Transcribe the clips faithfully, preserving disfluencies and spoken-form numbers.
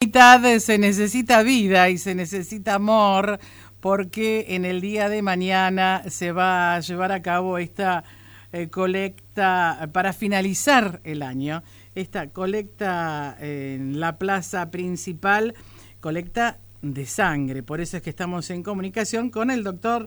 mitad se necesita vida y se necesita amor, porque en el día de mañana se va a llevar a cabo esta eh, colecta para finalizar el año, esta colecta en la plaza principal, colecta de sangre. Por eso es que estamos en comunicación con el doctor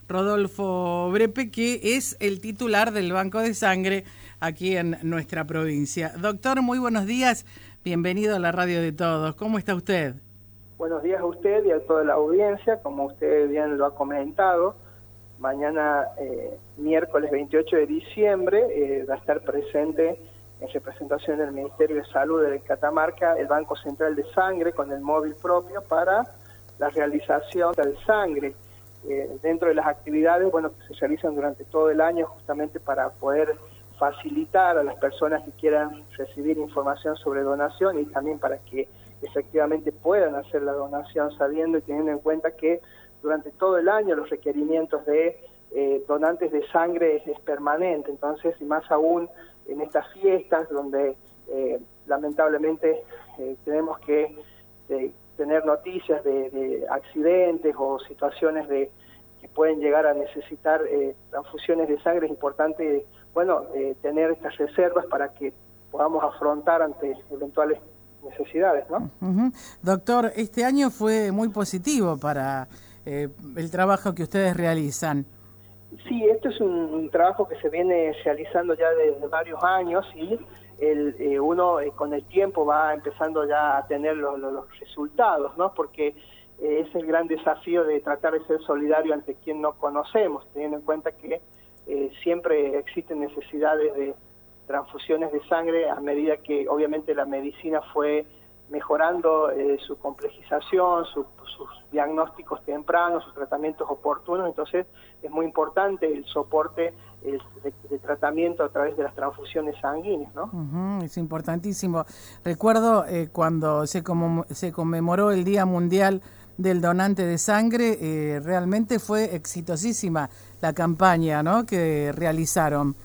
Rodolfo Brepe, que es el titular del Banco de Sangre aquí en nuestra provincia. Doctor, muy buenos días, bienvenido a la Radio de Todos. ¿Cómo está usted? Buenos días a usted y a toda la audiencia. Como usted bien lo ha comentado, mañana, eh, miércoles veintiocho de diciembre, eh, va a estar presente en representación del Ministerio de Salud de Catamarca el Banco Central de Sangre con el móvil propio para la realización de sangre. Eh, dentro de las actividades, bueno, que se realizan durante todo el año justamente para poder facilitar a las personas que quieran recibir información sobre donación y también para que efectivamente puedan hacer la donación, sabiendo y teniendo en cuenta que durante todo el año los requerimientos de eh, donantes de sangre es, es permanente. Entonces, y más aún en estas fiestas donde eh, lamentablemente eh, tenemos que eh, tener noticias de, de accidentes o situaciones de que pueden llegar a necesitar eh, transfusiones de sangre, es importante, bueno, eh, tener estas reservas para que podamos afrontar ante eventuales necesidades, ¿no? Uh-huh. Doctor, este año fue muy positivo para eh, el trabajo que ustedes realizan. Sí, esto es un, un trabajo que se viene realizando ya desde varios años y el, eh, uno eh, con el tiempo va empezando ya a tener los, los, los resultados, ¿no? Porque eh, es el gran desafío de tratar de ser solidario ante quien no conocemos, teniendo en cuenta que eh, siempre existen necesidades de transfusiones de sangre a medida que obviamente la medicina fue mejorando eh, su complejización, su, sus diagnósticos tempranos, sus tratamientos oportunos. Entonces es muy importante el soporte el, de, de tratamiento a través de las transfusiones sanguíneas, ¿no? Uh-huh, es importantísimo. Recuerdo eh, cuando se, como, se conmemoró el Día Mundial del Donante de Sangre, eh, realmente fue exitosísima la campaña, ¿no?, que realizaron.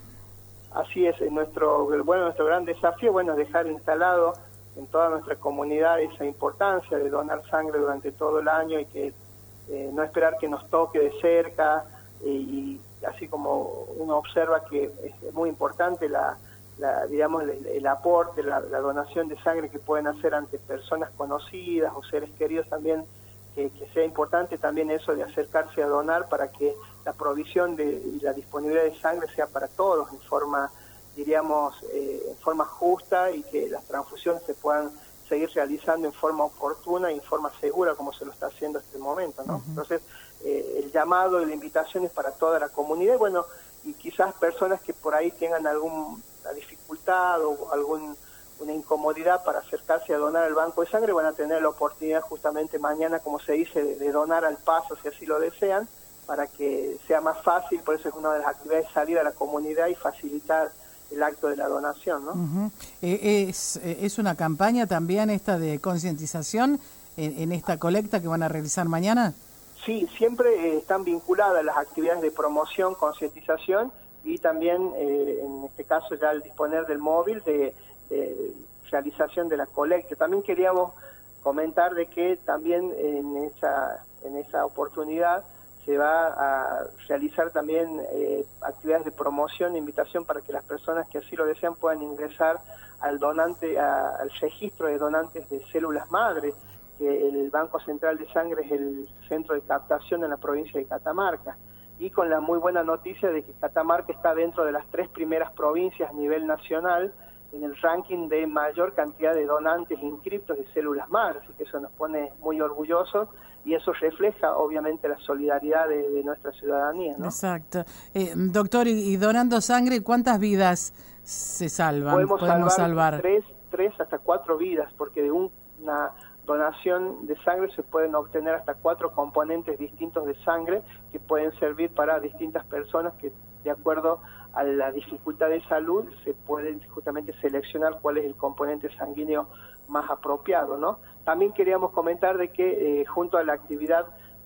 Así es, nuestro bueno nuestro gran desafío, bueno, es dejar instalado en toda nuestra comunidad esa importancia de donar sangre durante todo el año y que eh, no esperar que nos toque de cerca, eh, y así como uno observa que es muy importante la, la digamos el, el aporte, la, la donación de sangre que pueden hacer ante personas conocidas o seres queridos también, que, que sea importante también eso de acercarse a donar para que la provisión de, y la disponibilidad de sangre sea para todos en forma, diríamos, eh, en forma justa, y que las transfusiones se puedan seguir realizando en forma oportuna y en forma segura como se lo está haciendo hasta el momento, ¿no? Uh-huh. Entonces, eh, el llamado y la invitación es para toda la comunidad, y bueno, y quizás personas que por ahí tengan alguna dificultad o algún una incomodidad para acercarse a donar al banco de sangre, van a tener la oportunidad justamente mañana, como se dice, de, de donar al paso, si así lo desean, para que sea más fácil. Por eso es una de las actividades, salir a la comunidad y facilitar el acto de la donación, ¿no? Uh-huh. eh, es, es una campaña también esta de concientización en, en esta colecta que van a realizar mañana. Sí, siempre eh, están vinculadas las actividades de promoción, concientización y también, eh, en este caso ya al disponer del móvil, de, de realización de la colecta. También queríamos comentar de que también en esa, en esa oportunidad se va a realizar también eh, actividades de promoción e invitación para que las personas que así lo desean puedan ingresar al donante, a, al registro de donantes de células madre, que el Banco Central de Sangre es el centro de captación en la provincia de Catamarca, y con la muy buena noticia de que Catamarca está dentro de las tres primeras provincias a nivel nacional en el ranking de mayor cantidad de donantes inscriptos de células madre, así que eso nos pone muy orgullosos y eso refleja obviamente la solidaridad de, de nuestra ciudadanía, ¿no? Exacto. Eh, doctor, y, y donando sangre, ¿cuántas vidas se salvan? Podemos, Podemos salvar, salvar tres, tres hasta cuatro vidas, porque de un, una donación de sangre se pueden obtener hasta cuatro componentes distintos de sangre que pueden servir para distintas personas que, de acuerdo a la dificultad de salud, se puede justamente seleccionar cuál es el componente sanguíneo más apropiado, ¿no? También queríamos comentar de que eh, junto a la actividad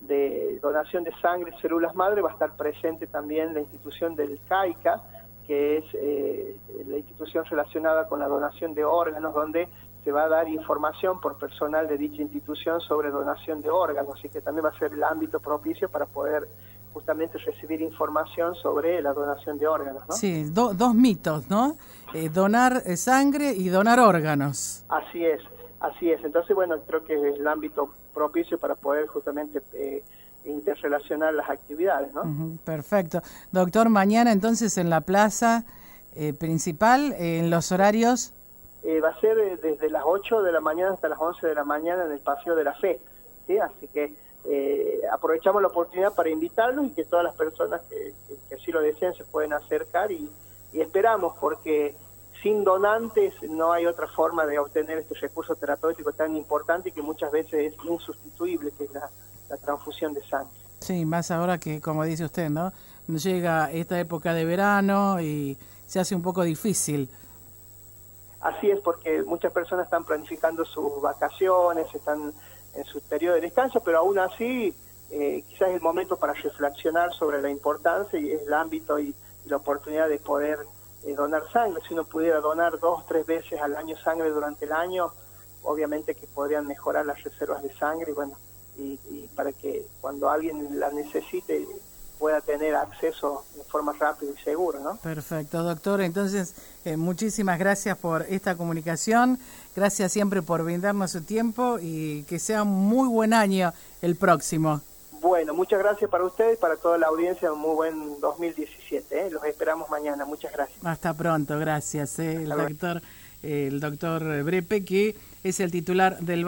de donación de sangre y células madre va a estar presente también la institución del CAICA, que es eh, la institución relacionada con la donación de órganos, donde se va a dar información por personal de dicha institución sobre donación de órganos, así que también va a ser el ámbito propicio para poder justamente recibir información sobre la donación de órganos, ¿no? Sí, do, dos mitos, ¿no? Eh, donar eh, sangre y donar órganos. Así es, así es. Entonces, bueno, creo que es el ámbito propicio para poder justamente eh, interrelacionar las actividades, ¿no? Uh-huh, perfecto. Doctor, mañana entonces en la plaza eh, principal, eh, en los horarios... Eh, va a ser eh, desde las ocho de la mañana hasta las once de la mañana en el Paseo de la Fe, ¿sí? Así que eh, aprovechamos la oportunidad para invitarlos y que todas las personas que, que, que así lo deseen se pueden acercar y, y esperamos, porque sin donantes no hay otra forma de obtener este recurso terapéutico tan importante y que muchas veces es insustituible, que es la, la transfusión de sangre. Sí, más ahora que, como dice usted, ¿no? Llega esta época de verano y se hace un poco difícil. Así es, porque muchas personas están planificando sus vacaciones, están en su periodo de descanso, pero aún así eh, quizás es el momento para reflexionar sobre la importancia y el ámbito y, y la oportunidad de poder eh, donar sangre. Si uno pudiera donar dos o tres veces al año sangre durante el año, obviamente que podrían mejorar las reservas de sangre y bueno, y, y para que cuando alguien la necesite pueda tener acceso de forma rápida y segura, ¿no? Perfecto, doctor. Entonces, eh, muchísimas gracias por esta comunicación. Gracias siempre por brindarnos su tiempo y que sea un muy buen año el próximo. Bueno, muchas gracias para ustedes y para toda la audiencia. Un muy buen dos mil diecisiete. ¿eh? Los esperamos mañana. Muchas gracias. Hasta pronto. Gracias. Eh, el doctor, eh, el doctor Brepe, que es el titular del